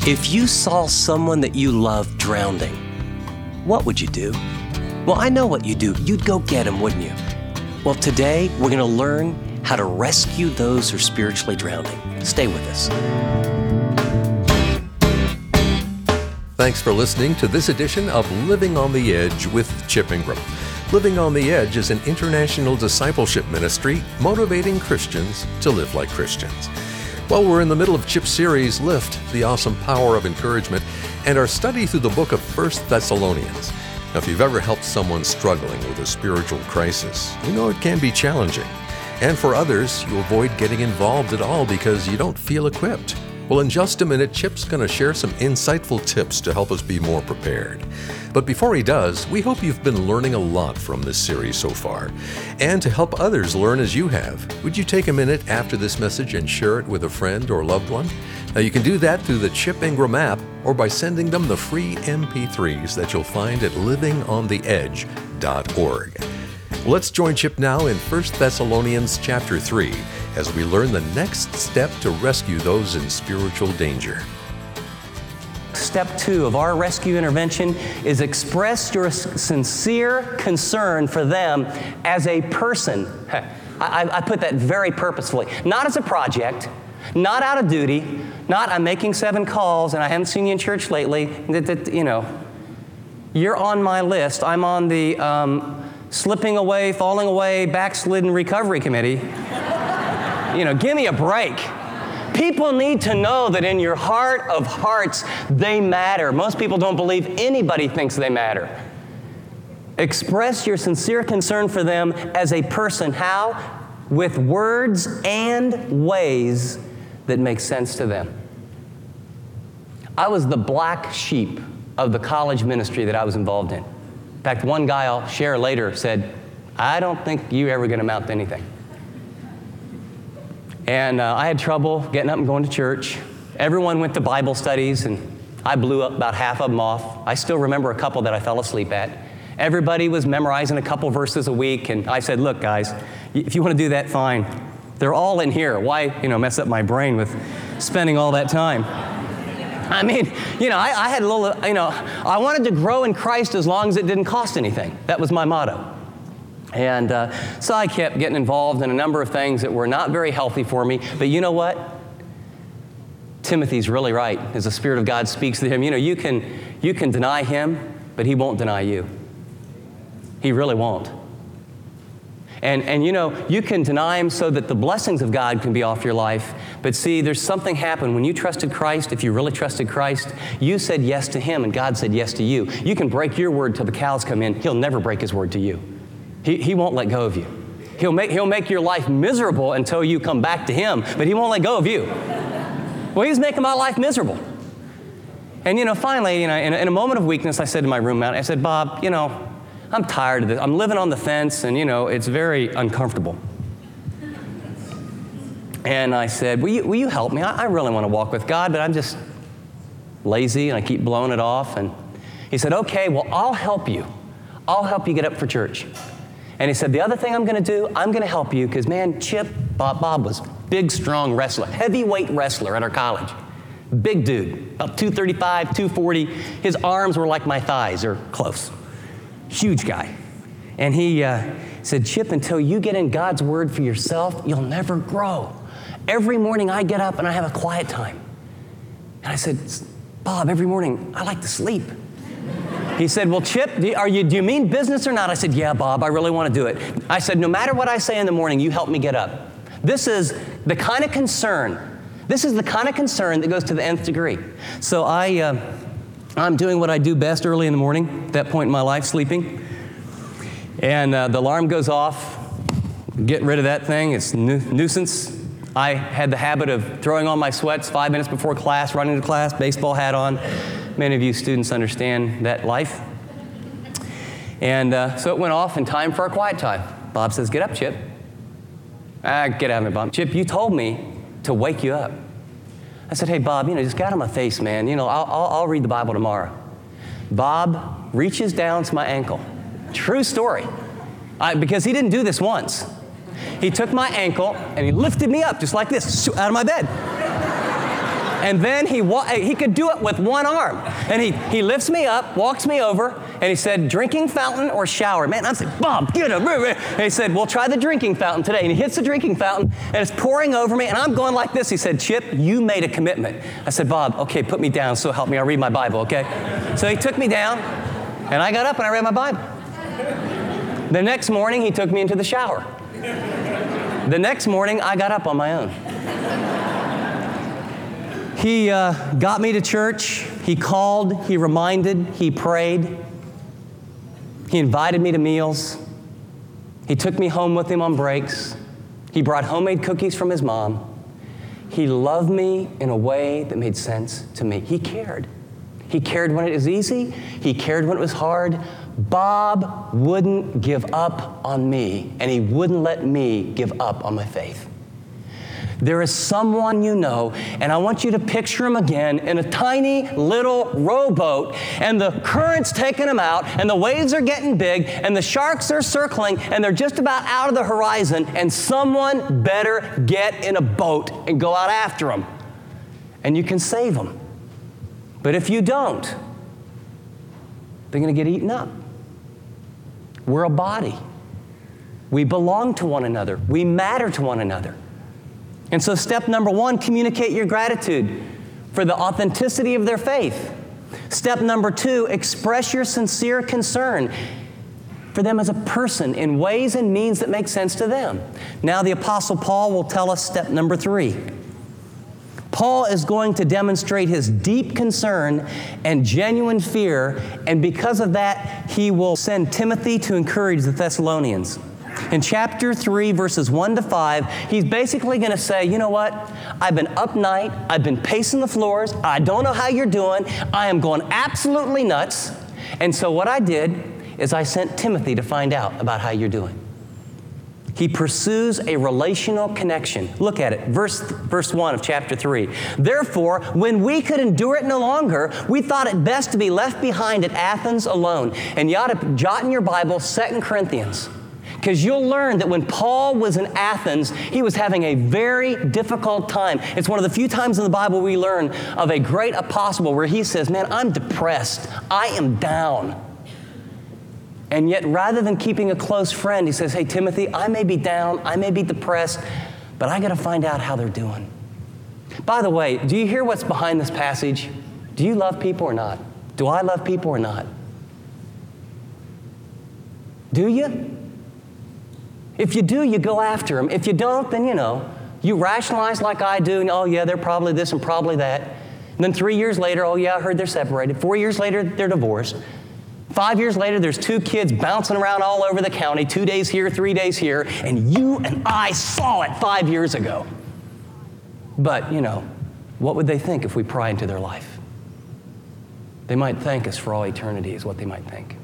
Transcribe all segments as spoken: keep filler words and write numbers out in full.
If you saw someone that you love drowning, what would you do? Well, I know what you'd do. You'd go get them, wouldn't you? Well, today we're going to learn how to rescue those who are spiritually drowning. Stay with us. Thanks for listening to this edition of Living on the Edge with Chip Ingram. Living on the Edge is an international discipleship ministry motivating Christians to live like Christians. Well, we're in the middle of Chip's series, Lift, the Awesome Power of Encouragement, and our study through the book of First Thessalonians. Now, if you've ever helped someone struggling with a spiritual crisis, you know it can be challenging. And for others, you avoid getting involved at all because you don't feel equipped. Well, in just a minute, Chip's going to share some insightful tips to help us be more prepared. But before he does, we hope you've been learning a lot from this series so far. And to help others learn as you have, would you take a minute after this message and share it with a friend or loved one? Now, you can do that through the Chip Ingram app or by sending them the free M P threes that you'll find at living on the edge dot org. Well, let's join Chip now in First Thessalonians chapter three as we learn the next step to rescue those in spiritual danger. Step two of our rescue intervention is express your sincere concern for them as a person. I, I put that very purposefully. Not as a project, not out of duty, not I'm making seven calls and I haven't seen you in church lately. That, that, you know, you're on my list. I'm on the um, slipping away, falling away, backslidden recovery committee. You know, give me a break. People need to know that in your heart of hearts, they matter. Most people don't believe anybody thinks they matter. Express your sincere concern for them as a person. How? With words and ways that make sense to them. I was the black sheep of the college ministry that I was involved in. In fact, one guy I'll share later said, I don't think you're ever going to amount to anything. And uh, I had trouble getting up and going to church. Everyone went to Bible studies, and I blew up about half of them off. I still remember a couple that I fell asleep at. Everybody was memorizing a couple verses a week, and I said, look, guys, if you want to do that, fine. They're all in here. Why, you know, mess up my brain with spending all that time? I mean, you know, I, I had a little, you know, I wanted to grow in Christ as long as it didn't cost anything. That was my motto. And uh, so I kept getting involved in a number of things that were not very healthy for me. But you know what? Timothy's really right. As the Spirit of God speaks to him, you know, you can, you can deny him, but he won't deny you. He really won't. And, and you know, you can deny him so that the blessings of God can be off your life. But see, there's something happened. When you trusted Christ, if you really trusted Christ, you said yes to him and God said yes to you. You can break your word till the cows come in. He'll never break his word to you. He, he won't let go of you. He'll make, he'll make your life miserable until you come back to him, but he won't let go of you. Well, he was making my life miserable. And, you know, finally, you know, in a, in a moment of weakness, I said to my roommate, I said, Bob, you know, I'm tired of this. I'm living on the fence, and, you know, it's very uncomfortable. And I said, will you, will you help me? I, I really want to walk with God, but I'm just lazy, and I keep blowing it off. And he said, okay, well, I'll help you. I'll help you get up for church. And he said, the other thing I'm going to do, I'm going to help you because, man, Chip, Bob, Bob was big, strong wrestler, heavyweight wrestler at our college. Big dude, about two thirty-five, two forty. His arms were like my thighs, or close. Huge guy. And he uh, said, Chip, until you get in God's Word for yourself, you'll never grow. Every morning I get up and I have a quiet time. And I said, Bob, every morning I like to sleep. He said, well, Chip, do you, are you, do you mean business or not? I said, yeah, Bob, I really want to do it. I said, no matter what I say in the morning, you help me get up. This is the kind of concern, this is the kind of concern that goes to the nth degree. So I, uh, I'm doing what I do best early in the morning, at that point in my life, sleeping. And uh, the alarm goes off, get rid of that thing, it's nu- nuisance. I had the habit of throwing on my sweats five minutes before class, running to class, baseball hat on. Many of you students understand that life. And uh, so it went off in time for our quiet time. Bob says, get up, Chip. Ah, get out of me, Bob. Chip, you told me to wake you up. I said, hey, Bob, you know, just get out of my face, man. You know, I'll, I'll, I'll read the Bible tomorrow. Bob reaches down to my ankle. True story. I, because he didn't do this once. He took my ankle and he lifted me up just like this, out of my bed. And then he wa- he could do it with one arm. And he, he lifts me up, walks me over, and he said, drinking fountain or shower? Man, I'm saying, Bob, get up. And he said, we'll try the drinking fountain today. And he hits the drinking fountain, and it's pouring over me, and I'm going like this. He said, Chip, you made a commitment. I said, Bob, okay, put me down, so help me. I'll read my Bible, okay? So he took me down, and I got up and I read my Bible. The next morning, he took me into the shower. The next morning, I got up on my own. He uh, got me to church. He called, he reminded, he prayed. He invited me to meals. He took me home with him on breaks. He brought homemade cookies from his mom. He loved me in a way that made sense to me. He cared. He cared when it was easy. He cared when it was hard. Bob wouldn't give up on me, and he wouldn't let me give up on my faith. There is someone you know, and I want you to picture him again in a tiny little rowboat, and the current's taking him out, and the waves are getting big, and the sharks are circling, and they're just about out of the horizon, and someone better get in a boat and go out after him, and you can save them. But if you don't, they're going to get eaten up. We're a body. We belong to one another. We matter to one another. And so step number one, communicate your gratitude for the authenticity of their faith. Step number two, express your sincere concern for them as a person in ways and means that make sense to them. Now the Apostle Paul will tell us step number three. Paul is going to demonstrate his deep concern and genuine fear, and because of that, he will send Timothy to encourage the Thessalonians. In chapter three, verses one to five, he's basically going to say, you know what? I've been up night. I've been pacing the floors. I don't know how you're doing. I am going absolutely nuts. And so what I did is I sent Timothy to find out about how you're doing. He pursues a relational connection. Look at it, verse, verse one of chapter three. Therefore, when we could endure it no longer, we thought it best to be left behind at Athens alone. And you ought to jot in your Bible Second Corinthians. Because you'll learn that when Paul was in Athens, he was having a very difficult time. It's one of the few times in the Bible we learn of a great apostle where he says, man, I'm depressed. I am down. And yet, rather than keeping a close friend, he says, hey, Timothy, I may be down, I may be depressed, but I got to find out how they're doing. By the way, do you hear what's behind this passage? Do you love people or not? Do I love people or not? Do you? If you do, you go after them. If you don't, then, you know, you rationalize like I do, and oh, yeah, they're probably this and probably that. And then three years later, oh, yeah, I heard they're separated. Four years later, they're divorced. Five years later, there's two kids bouncing around all over the county, two days here, three days here, and you and I saw it five years ago. But, you know, what would they think if we pry into their life? They might thank us for all eternity is what they might think.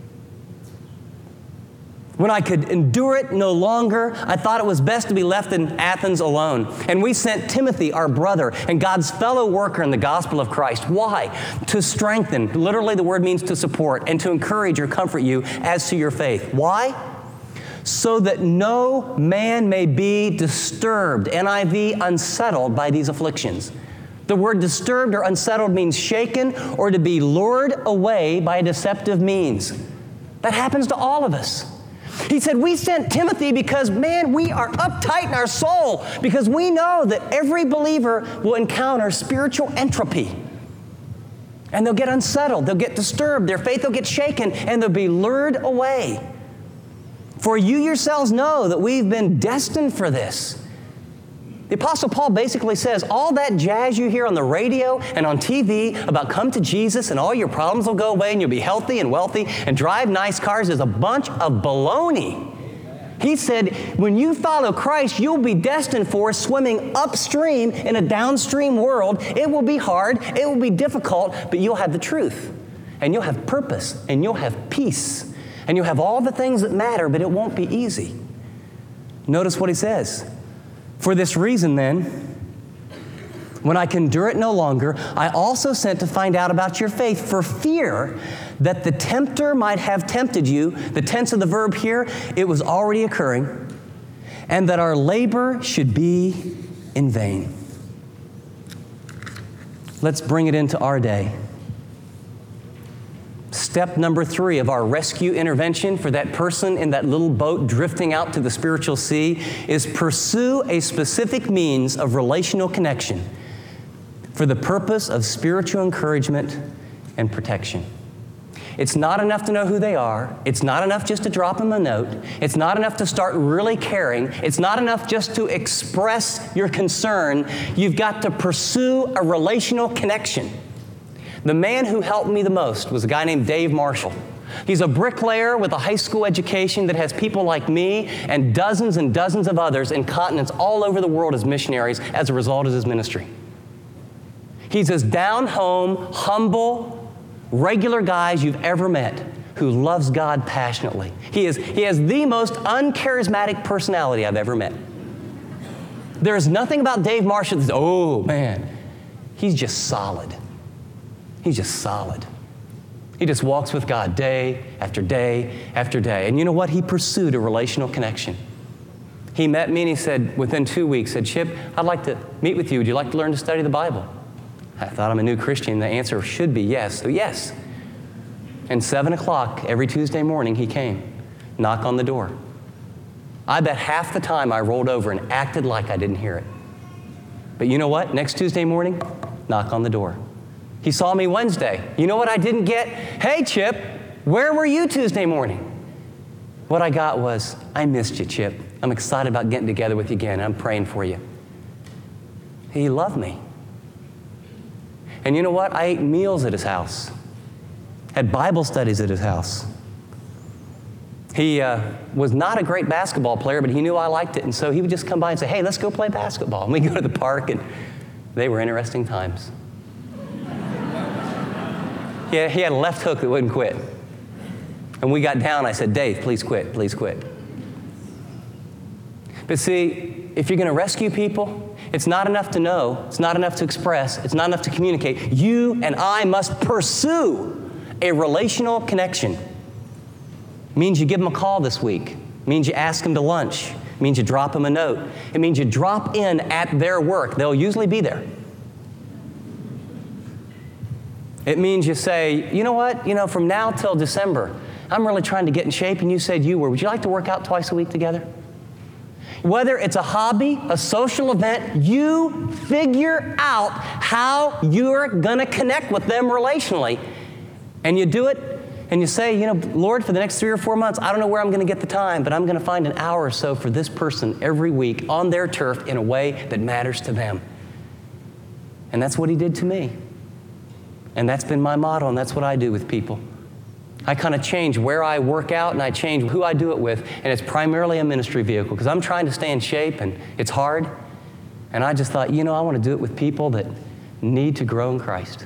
When I could endure it no longer, I thought it was best to be left in Athens alone. And we sent Timothy, our brother, and God's fellow worker in the gospel of Christ. Why? To strengthen. Literally, the word means to support and to encourage or comfort you as to your faith. Why? So that no man may be disturbed, N I V, unsettled by these afflictions. The word disturbed or unsettled means shaken or to be lured away by deceptive means. That happens to all of us. He said, we sent Timothy because, man, we are uptight in our soul because we know that every believer will encounter spiritual entropy. And they'll get unsettled, they'll get disturbed, their faith will get shaken, and they'll be lured away. For you yourselves know that we've been destined for this. The Apostle Paul basically says, all that jazz you hear on the radio and on T V about come to Jesus and all your problems will go away and you'll be healthy and wealthy and drive nice cars is a bunch of baloney. He said, when you follow Christ, you'll be destined for swimming upstream in a downstream world. It will be hard, it will be difficult, but you'll have the truth. And you'll have purpose, and you'll have peace. And you'll have all the things that matter, but it won't be easy. Notice what he says. For this reason, then, when I can endure it no longer, I also sent to find out about your faith for fear that the tempter might have tempted you. The tense of the verb here, it was already occurring, and that our labor should be in vain. let's bring it into our day. Step number three of our rescue intervention for that person in that little boat drifting out to the spiritual sea is pursue a specific means of relational connection for the purpose of spiritual encouragement and protection. It's not enough to know who they are. It's not enough just to drop them a note. It's not enough to start really caring. It's not enough just to express your concern. You've got to pursue a relational connection. The man who helped me the most was a guy named Dave Marshall. He's a bricklayer with a high school education that has people like me and dozens and dozens of others in continents all over the world as missionaries as a result of his ministry. He's as down-home, humble, regular guys you've ever met who loves God passionately. He is, he has the most uncharismatic personality I've ever met. There's nothing about Dave Marshall that's, oh man, he's just solid. He's just solid. He just walks with God day after day after day. And you know what? He pursued a relational connection. He met me and he said, within two weeks, said, Chip, I'd like to meet with you. Would you like to learn to study the Bible? I thought, I'm a new Christian. The answer should be yes. So yes. And seven o'clock every Tuesday morning, he came, knock on the door. I bet half the time I rolled over and acted like I didn't hear it. But you know what? Next Tuesday morning, knock on the door. He saw me Wednesday. You know what I didn't get? Hey, Chip, where were you Tuesday morning? What I got was, I missed you, Chip. I'm excited about getting together with you again. I'm praying for you. He loved me. And you know what? I ate meals at his house, had Bible studies at his house. He uh, was not a great basketball player, but he knew I liked it. And so he would just come by and say, hey, let's go play basketball. And we'd go to the park, and they were interesting times. Yeah, he had a left hook that wouldn't quit. And we got down, I said, Dave, please quit, please quit. But see, if you're going to rescue people, it's not enough to know, it's not enough to express, it's not enough to communicate. You and I must pursue a relational connection. It means you give them a call this week. It means you ask them to lunch. It means you drop them a note. It means you drop in at their work. They'll usually be there. It means you say, you know what, you know, from now till December, I'm really trying to get in shape, and you said you were. Would you like to work out twice a week together? Whether it's a hobby, a social event, you figure out how you're going to connect with them relationally. And you do it, and you say, you know, Lord, for the next three or four months, I don't know where I'm going to get the time, but I'm going to find an hour or so for this person every week on their turf in a way that matters to them. And that's what he did to me. And that's been my motto, and that's what I do with people. I kind of change where I work out, and I change who I do it with, and it's primarily a ministry vehicle because I'm trying to stay in shape, and it's hard. And I just thought, you know, I want to do it with people that need to grow in Christ.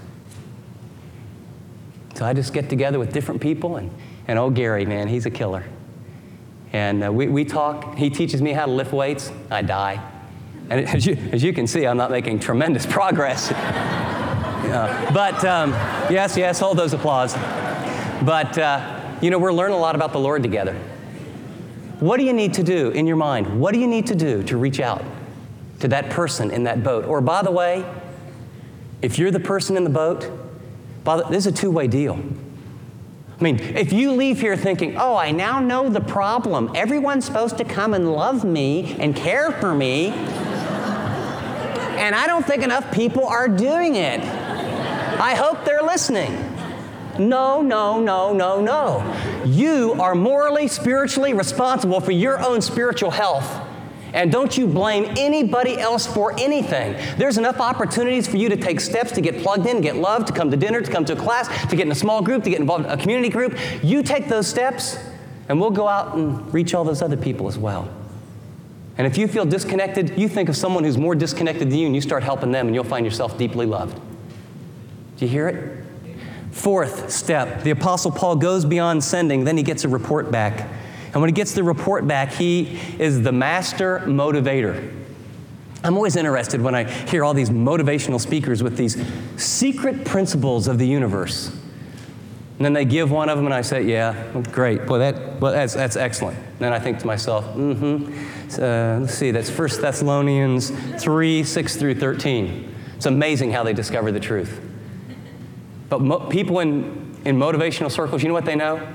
So I just get together with different people, and, and oh, Gary, man, he's a killer. And uh, we, we talk. He teaches me how to lift weights. I die. And as you, as you can see, I'm not making tremendous progress. Uh, but um, yes, yes, hold those applause. But, uh, you know, we're learning a lot about the Lord together. What do you need to do in your mind? What do you need to do to reach out to that person in that boat? Or, by the way, if you're the person in the boat, by the, this is a two-way deal. I mean, if you leave here thinking, oh, I now know the problem. Everyone's supposed to come and love me and care for me, and I don't think enough people are doing it. I hope they're listening. No, no, no, no, no. You are morally, spiritually responsible for your own spiritual health. And don't you blame anybody else for anything. There's enough opportunities for you to take steps to get plugged in, to get loved, to come to dinner, to come to a class, to get in a small group, to get involved in a community group. You take those steps, and we'll go out and reach all those other people as well. And if you feel disconnected, you think of someone who's more disconnected than you, and you start helping them, and you'll find yourself deeply loved. Do you hear it? Fourth step, the Apostle Paul goes beyond sending, then he gets a report back. And when he gets the report back, he is the master motivator. I'm always interested when I hear all these motivational speakers with these secret principles of the universe. And then they give one of them, and I say, yeah, great. Boy, that, well, that's, that's excellent. And then I think to myself, mm-hmm. Uh, let's see, that's First Thessalonians three, six through thirteen. It's amazing how they discover the truth. But mo- people in, in motivational circles, you know what they know?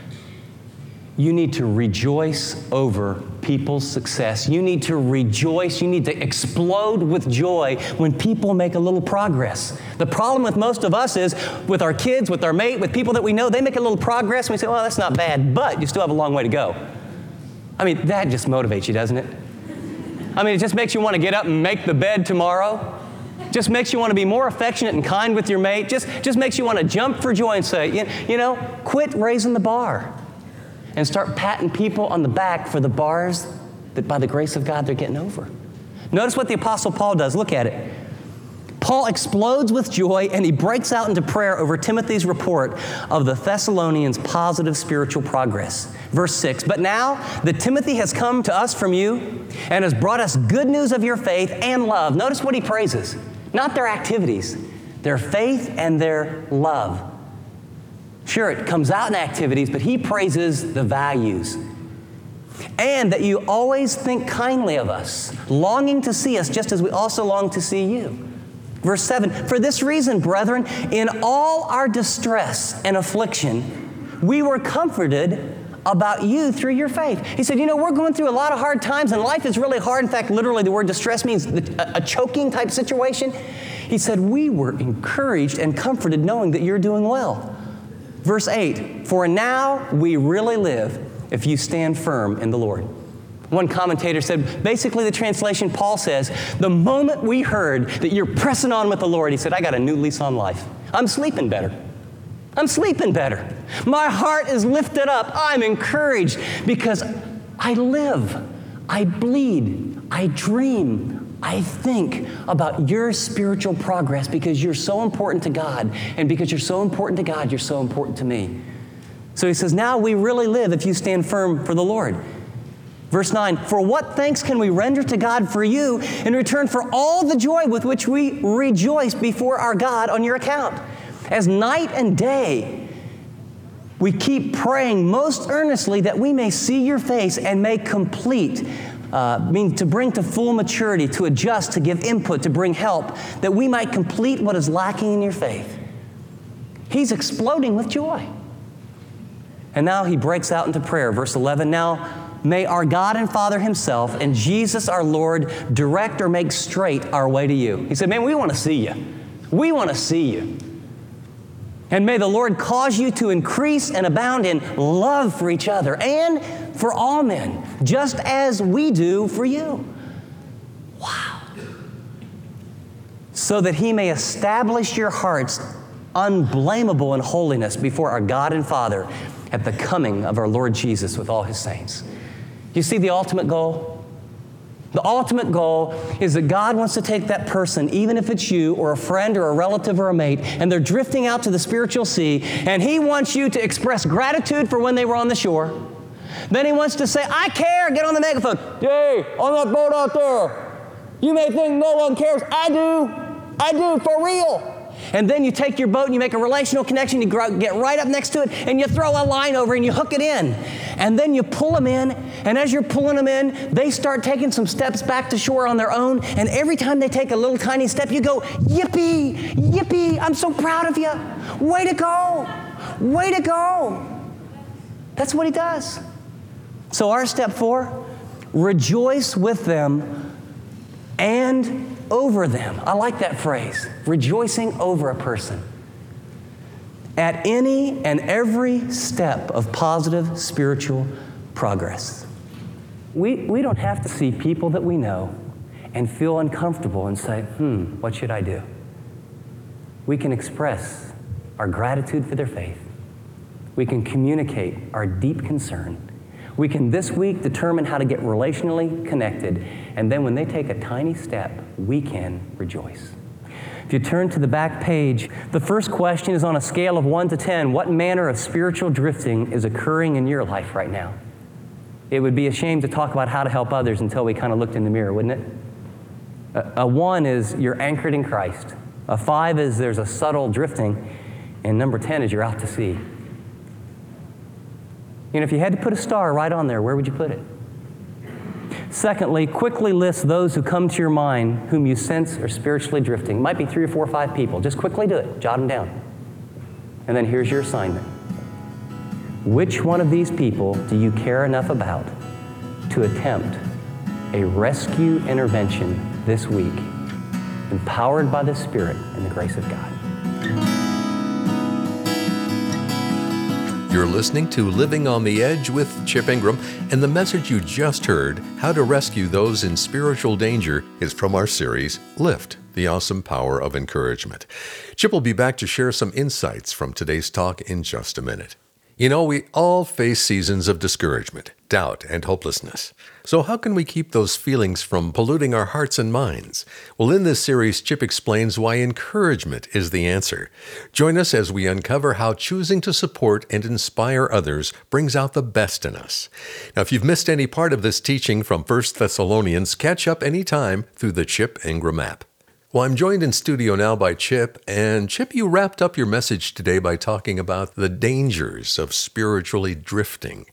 You need to rejoice over people's success. You need to rejoice. You need to explode with joy when people make a little progress. The problem with most of us is with our kids, with our mate, with people that we know, they make a little progress and we say, well, that's not bad, but you still have a long way to go. I mean, that just motivates you, doesn't it? I mean, it just makes you want to get up and make the bed tomorrow. Just makes you want to be more affectionate and kind with your mate. Just, just makes you want to jump for joy and say, you, you know, quit raising the bar. And start patting people on the back for the bars that by the grace of God they're getting over. Notice what the Apostle Paul does. Look at it. Paul explodes with joy and he breaks out into prayer over Timothy's report of the Thessalonians' positive spiritual progress. Verse six, but now that Timothy has come to us from you and has brought us good news of your faith and love. Notice what he praises. Not their activities, their faith and their love. Sure, it comes out in activities, but he praises the values. And that you always think kindly of us, longing to see us just as we also long to see you. Verse seven, for this reason, brethren, in all our distress and affliction, we were comforted about you through your faith. He said, you know, we're going through a lot of hard times and life is really hard. In fact, literally the word distress means a, a choking type situation. He said, we were encouraged and comforted knowing that you're doing well. Verse eight, for now we really live if you stand firm in the Lord. One commentator said, basically the translation, Paul says, the moment we heard that you're pressing on with the Lord, he said, I got a new lease on life. I'm sleeping better. I'm sleeping better. My heart is lifted up. I'm encouraged because I live, I bleed, I dream, I think about your spiritual progress because you're so important to God. And because you're so important to God, you're so important to me. So he says, now we really live if you stand firm for the Lord. Verse nine, for what thanks can we render to God for you in return for all the joy with which we rejoice before our God on your account? As night and day, we keep praying most earnestly that we may see your face and may complete Uh, mean to bring to full maturity, to adjust, to give input, to bring help, that we might complete what is lacking in your faith. He's exploding with joy. And now he breaks out into prayer. Verse eleven, now may our God and Father himself and Jesus our Lord direct or make straight our way to you. He said, man, we want to see you. We want to see you. And may the Lord cause you to increase and abound in love for each other and for all men, just as we do for you. Wow. So that he may establish your hearts unblameable in holiness before our God and Father at the coming of our Lord Jesus with all his saints. You see the ultimate goal? The ultimate goal is that God wants to take that person, even if it's you or a friend or a relative or a mate, and they're drifting out to the spiritual sea, and he wants you to express gratitude for when they were on the shore. Then he wants to say, I care, get on the megaphone. Hey, on that boat out there, you may think no one cares. I do. I do, for real. And then you take your boat and you make a relational connection, you get right up next to it, and you throw a line over and you hook it in. And then you pull them in, and as you're pulling them in, they start taking some steps back to shore on their own, and every time they take a little tiny step, you go, yippee, yippee, I'm so proud of you. Way to go. Way to go. That's what he does. So our step four, rejoice with them and over them. I like that phrase, rejoicing over a person. At any and every step of positive spiritual progress. We, we don't have to see people that we know and feel uncomfortable and say, hmm, what should I do? We can express our gratitude for their faith. We can communicate our deep concern. We can this week determine how to get relationally connected, and then when they take a tiny step, we can rejoice. If you turn to the back page, the first question is on a scale of one to ten, what manner of spiritual drifting is occurring in your life right now? It would be a shame to talk about how to help others until we kind of looked in the mirror, wouldn't it? A, a one is you're anchored in Christ. A five is there's a subtle drifting, and number ten is you're out to sea. You know, if you had to put a star right on there, where would you put it? Secondly, quickly list those who come to your mind whom you sense are spiritually drifting. Might be three or four or five people. Just quickly do it. Jot them down. And then here's your assignment. Which one of these people do you care enough about to attempt a rescue intervention this week, empowered by the Spirit and the grace of God? You're listening to Living on the Edge with Chip Ingram, and the message you just heard, How to Rescue Those in Spiritual Danger, is from our series, Lift, the Awesome Power of Encouragement. Chip will be back to share some insights from today's talk in just a minute. You know, we all face seasons of discouragement, doubt, and hopelessness. So how can we keep those feelings from polluting our hearts and minds? Well, in this series, Chip explains why encouragement is the answer. Join us as we uncover how choosing to support and inspire others brings out the best in us. Now, if you've missed any part of this teaching from First Thessalonians, catch up anytime through the Chip Ingram app. Well, I'm joined in studio now by Chip, and Chip, you wrapped up your message today by talking about the dangers of spiritually drifting.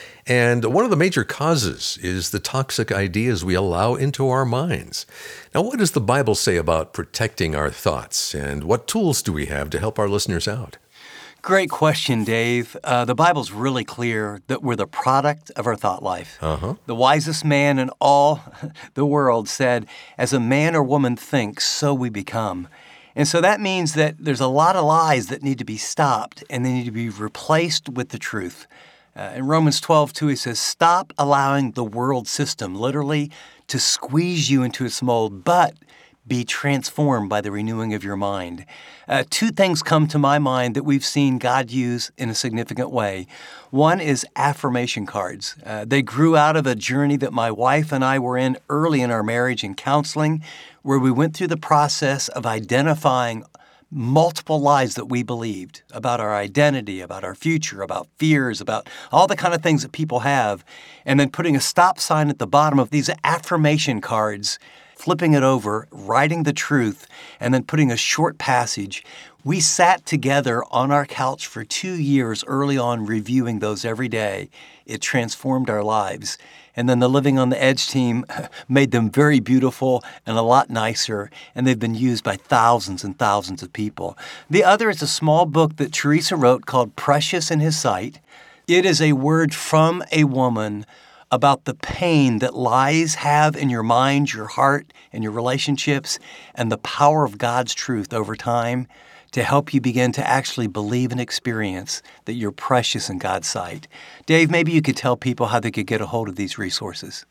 And one of the major causes is the toxic ideas we allow into our minds. Now, what does the Bible say about protecting our thoughts, and what tools do we have to help our listeners out? Great question, Dave. Uh, the Bible's really clear that we're the product of our thought life. Uh-huh. The wisest man in all the world said, as a man or woman thinks, so we become. And so that means that there's a lot of lies that need to be stopped, and they need to be replaced with the truth. Uh, in Romans twelve two, he says, stop allowing the world system, literally, to squeeze you into its mold, but be transformed by the renewing of your mind. Uh, two things come to my mind that we've seen God use in a significant way. One is affirmation cards. Uh, they grew out of a journey that my wife and I were in early in our marriage in counseling, where we went through the process of identifying multiple lies that we believed about our identity, about our future, about fears, about all the kind of things that people have, and then putting a stop sign at the bottom of these affirmation cards, flipping it over, writing the truth, and then putting a short passage. We sat together on our couch for two years early on reviewing those every day. It transformed our lives. And then the Living on the Edge team made them very beautiful and a lot nicer, and they've been used by thousands and thousands of people. The other is a small book that Teresa wrote called Precious in His Sight. It is a word from a woman about the pain that lies have in your mind, your heart, and your relationships, and the power of God's truth over time to help you begin to actually believe and experience that you're precious in God's sight. Dave, maybe you could tell people how they could get a hold of these resources.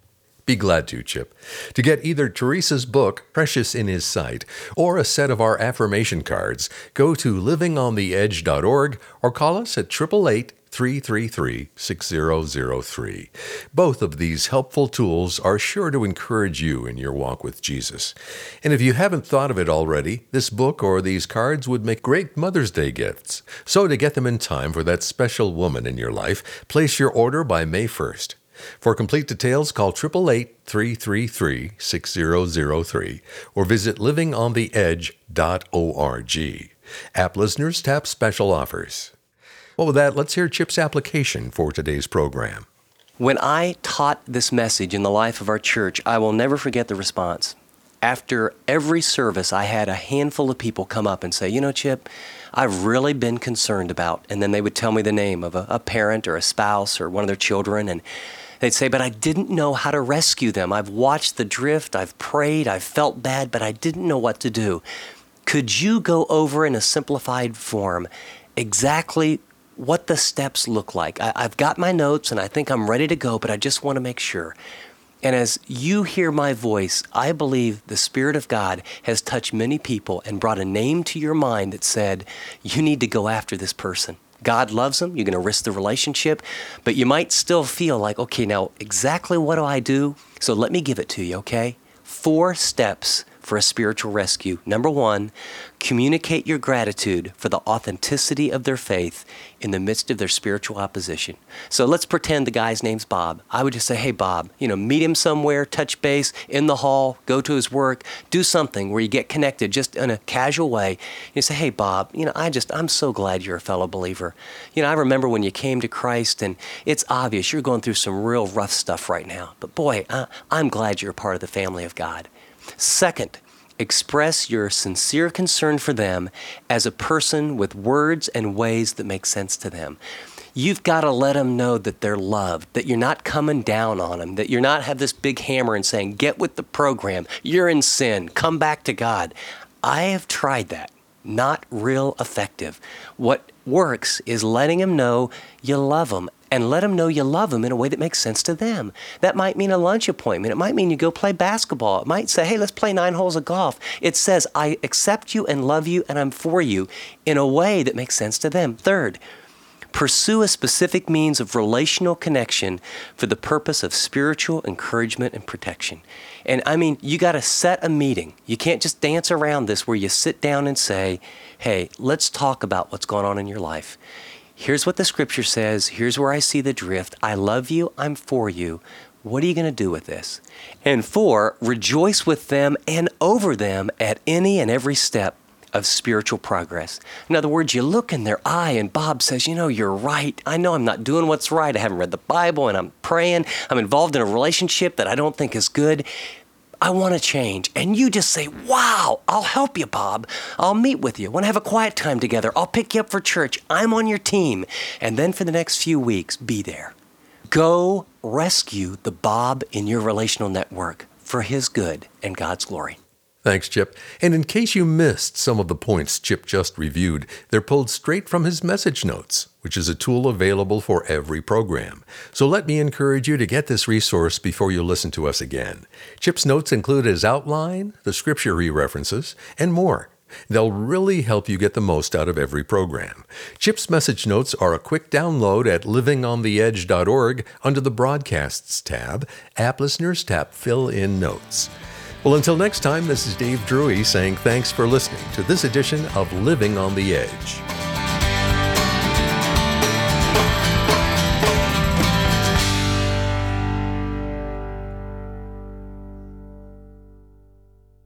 Be glad to, Chip. To get either Teresa's book, Precious in His Sight, or a set of our affirmation cards, go to living on the edge dot org or call us at eight eight eight, three three three, six zero zero three. Both of these helpful tools are sure to encourage you in your walk with Jesus. And if you haven't thought of it already, this book or these cards would make great Mother's Day gifts. So to get them in time for that special woman in your life, place your order by May first. For complete details, call eight eight eight, three three three, six zero zero three or visit living on the edge dot org. App listeners tap special offers. Well, with that, let's hear Chip's application for today's program. When I taught this message in the life of our church, I will never forget the response. After every service, I had a handful of people come up and say, you know, Chip, I've really been concerned about, and then they would tell me the name of a, a parent or a spouse or one of their children, and they'd say, but I didn't know how to rescue them. I've watched the drift, I've prayed, I've felt bad, but I didn't know what to do. Could you go over in a simplified form exactly what the steps look like? I, I've got my notes and I think I'm ready to go, but I just want to make sure. And as you hear my voice, I believe the Spirit of God has touched many people and brought a name to your mind that said, you need to go after this person. God loves them. You're going to risk the relationship, but you might still feel like, okay, now exactly what do I do? So let me give it to you, okay? Four steps for a spiritual rescue. Number one, communicate your gratitude for the authenticity of their faith in the midst of their spiritual opposition. So let's pretend the guy's name's Bob. I would just say, hey, Bob, you know, meet him somewhere, touch base in the hall, go to his work, do something where you get connected just in a casual way. You say, hey, Bob, you know, I just, I'm so glad you're a fellow believer. You know, I remember when you came to Christ, and it's obvious you're going through some real rough stuff right now. But boy, I, I'm glad you're a part of the family of God. Second, express your sincere concern for them as a person with words and ways that make sense to them. You've got to let them know that they're loved, that you're not coming down on them, that you're not have this big hammer and saying, get with the program, you're in sin, come back to God. I have tried that. Not real effective. What works is letting them know you love them, and let them know you love them in a way that makes sense to them. That might mean a lunch appointment. It might mean you go play basketball. It might say, hey, let's play nine holes of golf. It says, I accept you and love you and I'm for you in a way that makes sense to them. Third, pursue a specific means of relational connection for the purpose of spiritual encouragement and protection. And I mean, you got to set a meeting. You can't just dance around this where you sit down and say, hey, let's talk about what's going on in your life. Here's what the scripture says. Here's where I see the drift. I love you. I'm for you. What are you going to do with this? And four, rejoice with them and over them at any and every step of spiritual progress. In other words, you look in their eye and Bob says, you know, you're right. I know I'm not doing what's right. I haven't read the Bible and I'm praying. I'm involved in a relationship that I don't think is good. I want to change. And you just say, wow, I'll help you, Bob. I'll meet with you. Want to have a quiet time together. I'll pick you up for church. I'm on your team. And then for the next few weeks, be there. Go rescue the Bob in your relational network for his good and God's glory. Thanks, Chip. And in case you missed some of the points Chip just reviewed, they're pulled straight from his message notes, which is a tool available for every program. So let me encourage you to get this resource before you listen to us again. Chip's notes include his outline, the scripture he references, and more. They'll really help you get the most out of every program. Chip's message notes are a quick download at living on the edge dot org under the Broadcasts tab. App listeners tap Fill in Notes. Well, until next time, this is Dave Drury saying thanks for listening to this edition of Living on the Edge.